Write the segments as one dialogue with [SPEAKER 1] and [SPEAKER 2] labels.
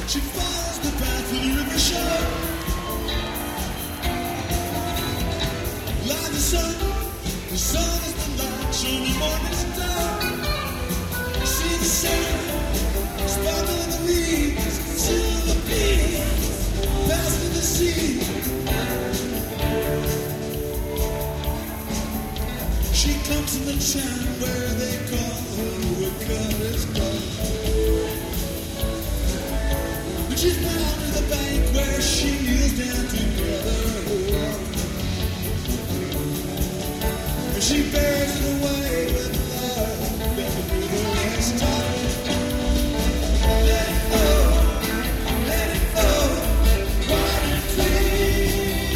[SPEAKER 1] She follows the path of the river shore. Like the sun is the light, showing the morning star. See the sun, sparkle in the leaves, silver beams, past to the sea. She comes in the town where they call her woodcutter's girl. But she's bound to the bank where she kneels down together. And she bears it away with love, baby, with her last time. Let it go, wide and clean.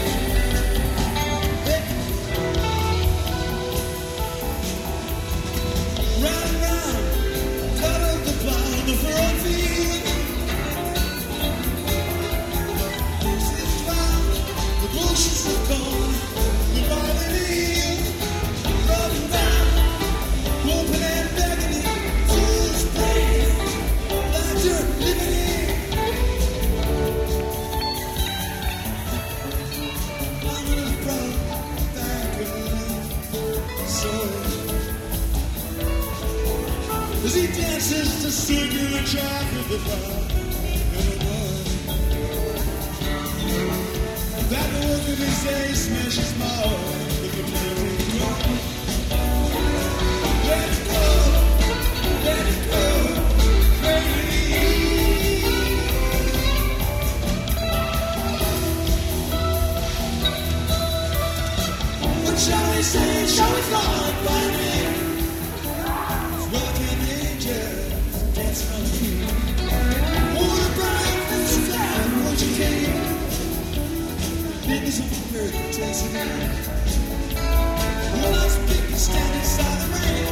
[SPEAKER 1] Round and round, cut up the plow on the furrowed field. Sits round, the bushes have gone, the barley meal. Rolling down, hoping and begging it to spring, like you're living in. I'm in a brown back of soul. As he dances to circular track of the bar and the one that the work of his day smashes my heart like a melting drum. Let it go, baby. What shall we say? Shall we flaunt by name? Welcome angels, dancing on the beat. Oh, the bright is flat, won't you came? Babies on the earth, chasing out. Well, I was big and stand inside the rain.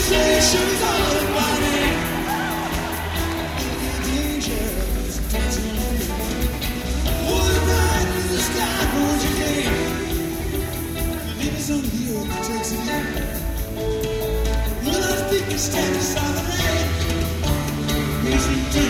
[SPEAKER 1] say sure is all burning. Angels dancing on me. Water bright in the sky for your name. The neighbors on the earth that takes it in. When I speak, you stand aside the rain. Listen to